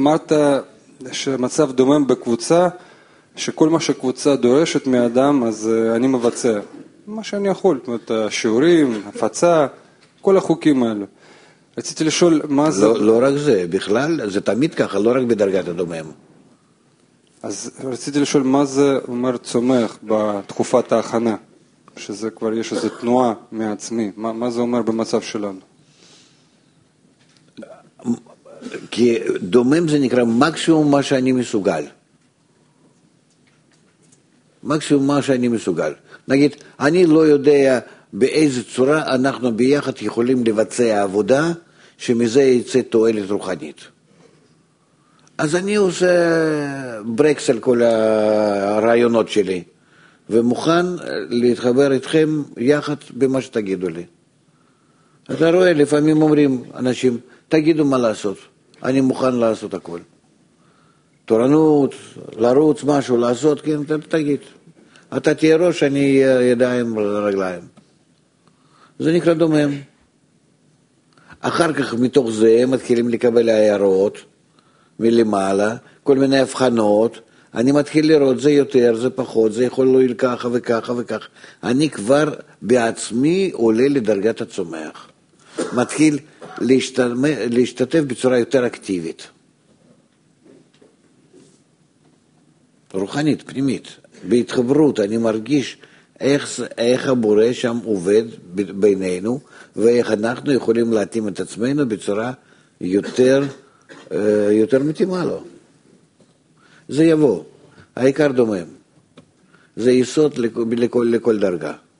אמרת שמצב דומם בקבוצה, שכל מה שקבוצה דורשת מאדם, אז אני מבצע. מה שאני יכול, זאת אומרת, שיעורים, הפצה, כל החוקים האלו. רציתי לשאול מה זה... לא רק זה, בכלל, זה תמיד ככה, לא רק בדרגת הדומם. אז רציתי לשאול מה זה אומר צומח בתקופת ההכנה, שזה כבר יש איזו תנועה מעצמי, מה זה אומר במצב שלנו? כי דומם זה נקרא מקסימום מה שאני מסוגל. מקסימום מה שאני מסוגל. נגיד, אני לא יודע באיזה צורה אנחנו ביחד יכולים לבצע עבודה שמזה יצא תועלת רוחנית. אז אני עושה ברקס על כל הרעיונות שלי, ומוכן להתחבר איתכם יחד במה שתגידו לי. אתה רואה, לפעמים אומרים אנשים, תגידו מה לעשות, אני מוכן לעשות הכל. תורנות, לרוץ משהו, לעשות, כן, תגיד. אתה תהיה ראש, אני ידיים רגליים. זה נקרא דומם. אחר כך מתוך זה מתחילים לקבל הערות מלמעלה, כל מיני הבחנות, אני מתחיל לראות זה יותר, זה פחות, זה יכול להועיל ככה וככה וככה. אני כבר בעצמי עולה לדרגת הצומח. מתחיל להשתתף בצורה יותר אקטיבית. רוחנית, פנימית. בהתחברות אני מרגיש איך הבורא שם עובד בינינו, ואיך אנחנו יכולים להתאים את עצמנו בצורה יותר מתאימה לו. זה יבוא. העיקר דומם. זה יסוד לכל דרגה.